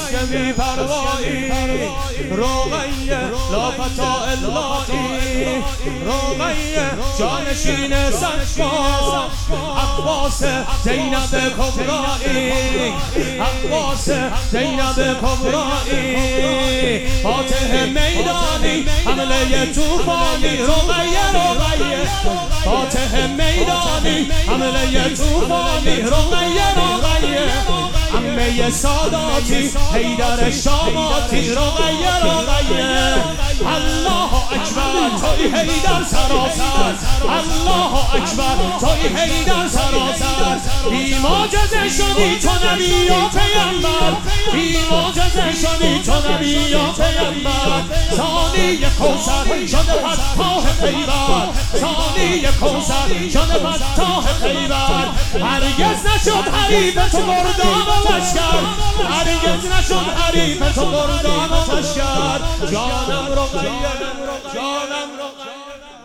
عشق بی پروایی رقیه لا فتا اللهی رقیه جانشین سجما عباس زینب کبرایی عباس زینب کبرایی فاتح میدانی حمله توفانی رقیه فاتح میدانی حمله توفانی رقیه عمه ساداتی حیدر شاماتی رقیه الله اکبر توی حیدر سراسر الله اکبر توی حیدر سراسر بی معجزه شدی تو نبی و پیامبر بی معجزه شدی تو نبی و پیامبر ثانی کوثر شده فتاح خیبر ثانی کوثر شده فتاح خیبر هرگز نشد حریف تو مردان و لشکر هرگز نشد حریف تو مردان و لشکر جانم رقیه جانم رقیه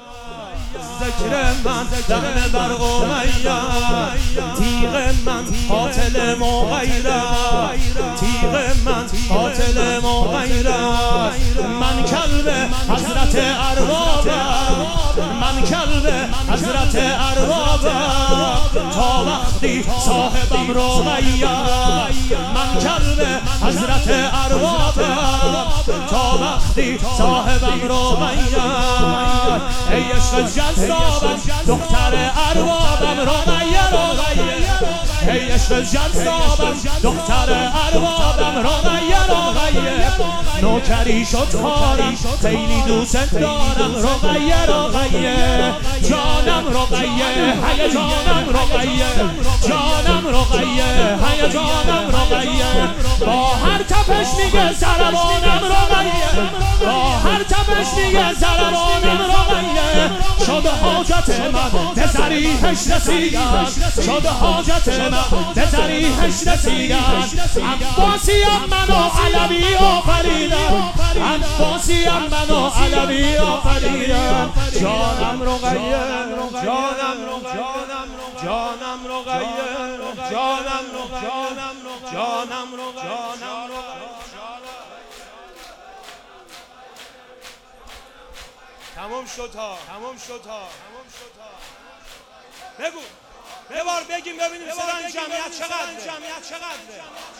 ذکر من دهن بر امیه تیغ من قاتل مغیره تیغ من قاتل مغیره من کلب حضرت اربابم من کلب حضرت اربابم تا وقتی صاحبم رقیه من کلب حضرت اربابم تا وقتی صاحبم رقیه ای عشق جذابم دختر اربابم رقیه ای عشق جذابم دختر اربابم رقیه نوکری شد کارم خیلی دوست دارم رقیه جانم رقیه هی جانم رقیه جانم رقیه هی جانم رقیه با هر تپش میگه سربانم رقیه با هر تپش میگه سربانم رقیه شد حاجت من به ذریحش رسیدن شد حاجت من به ذریحش رسیدن عباسیم منو علوی آفریدن عباسیم منو علوی آفریدن جانم رقیه جانم جانم جانم رقیه جانم جانم جانم جانم تمام شد ها تمام شد ها بگو ببار بگیم ببینیم صدای جمعیت چقدره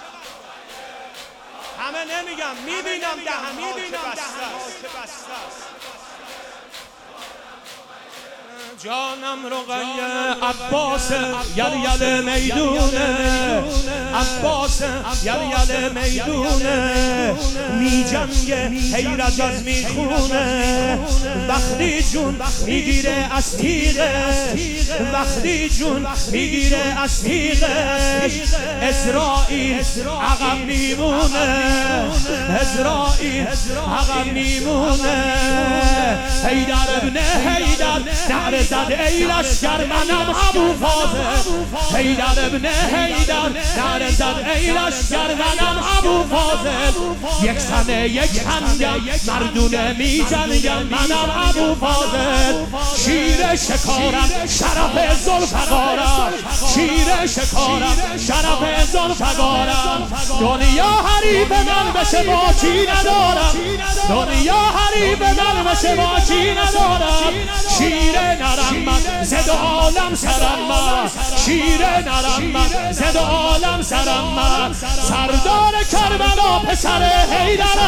همه نمیگم میبینم دهن که بسته است جانم رقیه عباس یل میدونه عباس یل میدونه می جنگه حیرت از میخونه وقتی جون میگیره از تیغش وقتی جون میگیره از تیغش اسرائیل عقب میمونه اسرائیل عقب میمونه حیدر ابن حیدر نعره زد ای لشکر منم ابو فاضل حیدر ابن حیدر نعره زد ای لشکر منم ابو فاضل یک تنه یک هنگم مردونه می جنگم منم ابو فاضل شیر شکارم شرف ذوالفقارم شیر شکارم شرف ذوالفقارم دنیا حریف من بشه با چی ندارم دنیا حریف من بشه با چی ندارم شیر نرم من زد عالم سرم من شیر نرم من زد عالم سرم من سردار کربلا پسر حیدر